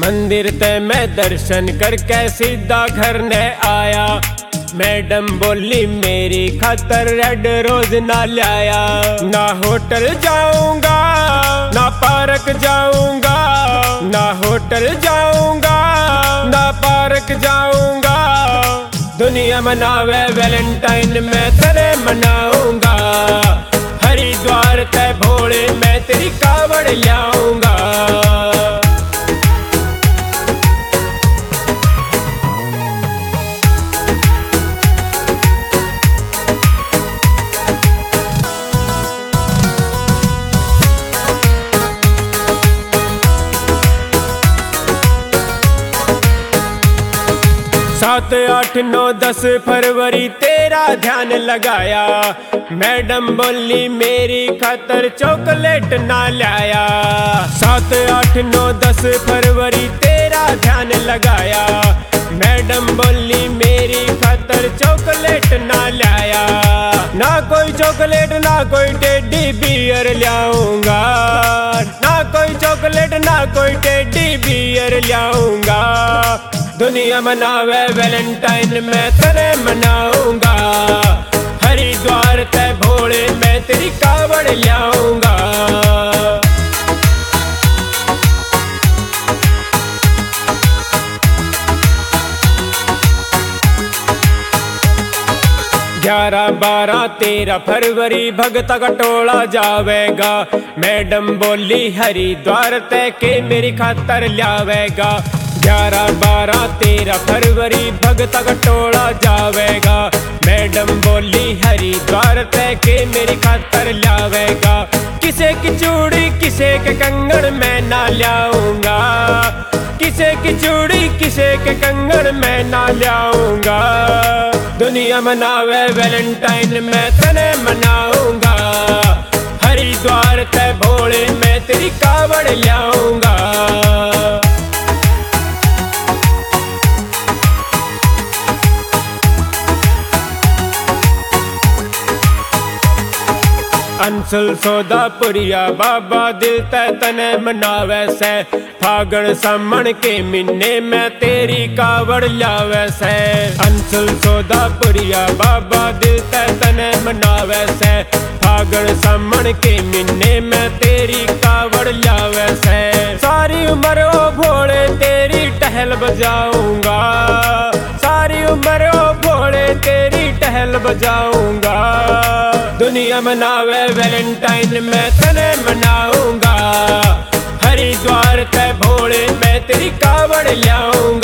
मंदिर ते मैं दर्शन करके सीधा घर ने आया। मैडम बोली मेरी खातर रेड रोज ना लाया। ना होटल जाऊंगा ना पार्क जाऊंगा, ना होटल जाऊंगा ना पार्क जाऊंगा। दुनिया मनावे वैलेंटाइन मैं तेरे मनाऊंगा। हरिद्वार ते भोले मैं तेरी कावड़ लाऊंगा। सात आठ नौ 10 फरवरी तेरा ध्यान लगाया। मैडम बोली मेरी खातर चॉकलेट ना लाया। 7 8 9 10 फरवरी तेरा ध्यान लगाया। मैडम बोली मेरी खातर चॉकलेट ना लाया। ना कोई चॉकलेट ना कोई टेडी बियर लाऊंगा। ना कोई चॉकलेट ना कोई टेडी बियर लाऊंगा। दुनिया मनावे वैलेंटाइन मैं तेरे मनाऊंगा। हरिद्वार ते भोले मैं तेरी कावड़ लाऊंगा। 11 12 13 फरवरी भगता का टोला जावेगा। मैडम बोली हरिद्वार ते के मेरी खातर लावेगा। 11 12 13 फरवरी भगता का टोला जावेगा। मैडम बोली हरिद्वार ते के मेरी खातर लावेगा। किसे की चूड़ी किसे के कंगन मैं ना लाऊंगा। किसे की चूड़ी किसे के कंगन मैं ना लाऊंगा। दुनिया मनावे वैलेंटाइन मैं तेरे मनाऊंगा। हरिद्वार ते भोले मैं तेरी कावड़ लाऊंगा। अंशुल सोदापुरिया बाबा दिल ते तने मनावे से। फागण सामण के महीने में तेरी कावड़ लावे से। अंशुल सोदापुरिया बाबा दिल ते तने मनावे से। फागण सामण के महीने में तेरी कावड़ लावे से। सारी उम्र ओ भोले तेरी टहल बजाऊंगा। सारी उम्र ओ भोले तेरी टहल बजाऊंगा। दुनिया मनावे वैलेंटाइन मैं तेरे मनाऊंगा। हरिद्वार ते भोले मैं तेरी कावड़ लाऊंगा।